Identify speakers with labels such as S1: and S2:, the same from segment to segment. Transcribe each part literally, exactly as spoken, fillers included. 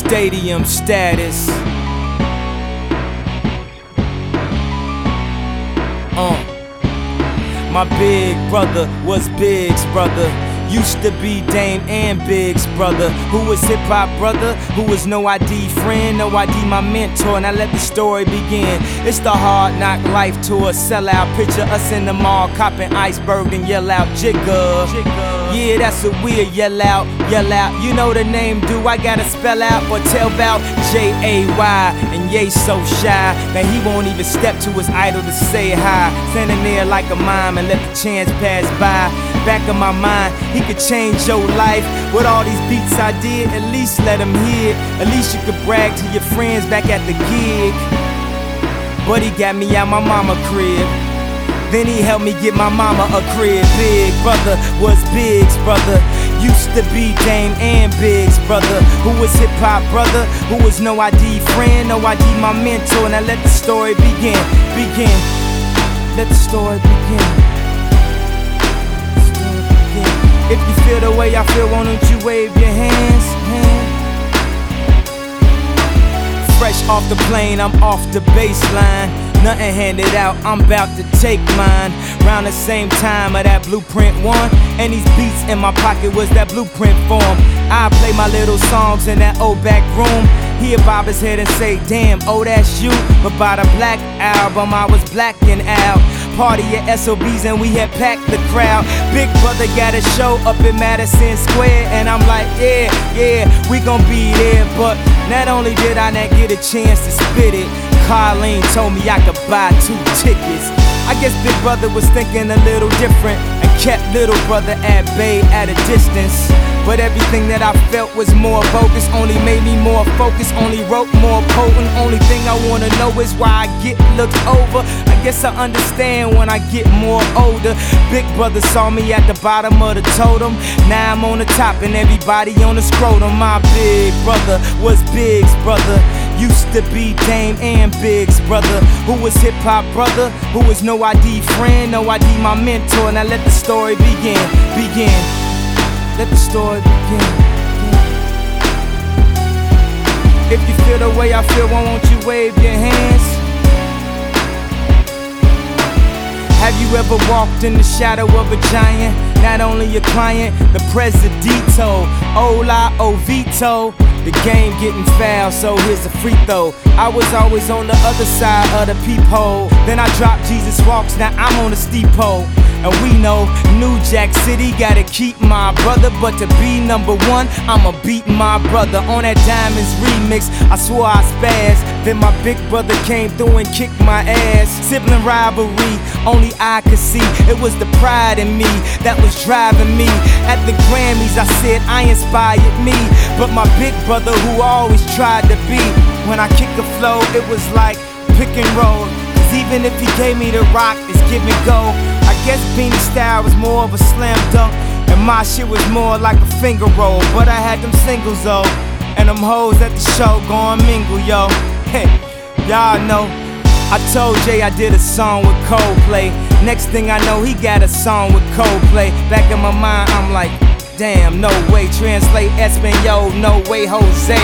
S1: stadium status. Uh. My big brother was Big's brother. Used to be Dame and Big's brother. Who was hip-hop brother, who was No I D friend, No I D my mentor. Now let the story begin. It's the hard knock life tour, sellout. Picture us in the mall, copping iceberg and yell out Jigga. Yeah, that's what we'll yell out, yell out. You know the name, do I gotta spell out or tell about J A Y, and Ye so shy that he won't even step to his idol to say hi. Standing there like a mime and let the chance pass by. Back of my mind, he could change your life. With all these beats I did, at least let him hear. At least you could brag to your friends back at the gig. But he got me out my mama crib. Then he helped me get my mama a crib. Big brother was Big's brother. Used to be Dame and Big's brother. Who was hip-hop brother, who was No I D friend, No I D my mentor. Now let the story begin, begin. Let the story begin. If you feel the way I feel, why don't you wave your hands, hands? Fresh off the plane, I'm off the baseline. Nothing handed out, I'm about to take mine. Round the same time of that blueprint one. And these beats in my pocket was that blueprint form. I play my little songs in that old back room. He'll bob his head and say, damn, oh that's you. But by the Black Album, I was blacking out. Party at S O B's and we had packed the crowd. Big brother got a show up in Madison Square. And I'm like, yeah, yeah, we gon' be there. But not only did I not get a chance to spit it, Carlene told me I could buy two tickets. I guess Big Brother was thinking a little different and kept little brother at bay at a distance. But everything that I felt was more bogus, only made me more focused, only wrote more potent. Only thing I wanna know is why I get looked over. I guess I understand when I get more older. Big brother saw me at the bottom of the totem. Now I'm on the top and everybody on the scrotum. My big brother was Big's brother. Used to be Dame and Big's brother. Who was hip-hop brother, who was No I D friend, No I D my mentor. Now let the story begin, begin. Let the story begin. If you feel the way I feel, why won't you wave your hands? Have you ever walked in the shadow of a giant? Not only a client, the presidito. Hola, Ovito. The game getting foul, so here's a free throw. I was always on the other side of the peephole. Then I dropped Jesus Walks, now I'm on the steep pole. And we know New Jack City gotta keep my brother. But to be number one, I'ma beat my brother. On that Diamonds remix, I swore I spazzed. Then my big brother came through and kicked my ass. Sibling rivalry, only I could see. It was the pride in me that was driving me. At the Grammys I said I inspired me. But my big brother who always tried to be. When I kick the flow, it was like pick and roll. Cause even if he gave me the rock, it's give and go. I guess Beanie Style was more of a slam dunk, and my shit was more like a finger roll. But I had them singles though, and them hoes at the show gon' mingle, yo. Hey, y'all know I told Jay I did a song with Coldplay. Next thing I know, he got a song with Coldplay. Back in my mind, I'm like, damn, no way. Translate Espanol, no way, Jose.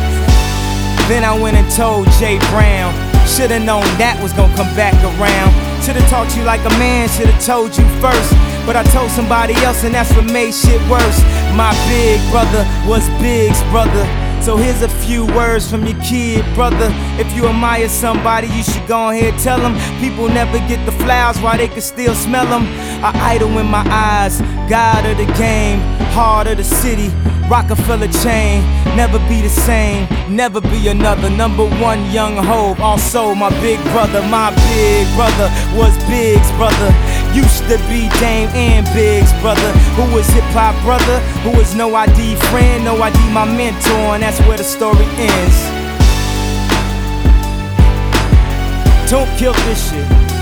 S1: Then I went and told Jay Brown. Should've known that was gonna come back around. Should've talked to you like a man, should've told you first. But I told somebody else and that's what made shit worse. My big brother was Big's brother. So here's a few words from your kid, brother. If you admire somebody, you should go ahead tell them. People never get the flowers while they can still smell them. I idol in my eyes, God of the game, heart of the city, Rockefeller chain. Never be the same, never be another. Number one young hope, also my big brother. My big brother was Big's brother. Used to be Dame and Big's brother. Who was hip-hop brother, who was No I D friend, No I D my mentor. And that's where the story ends. Don't kill this shit.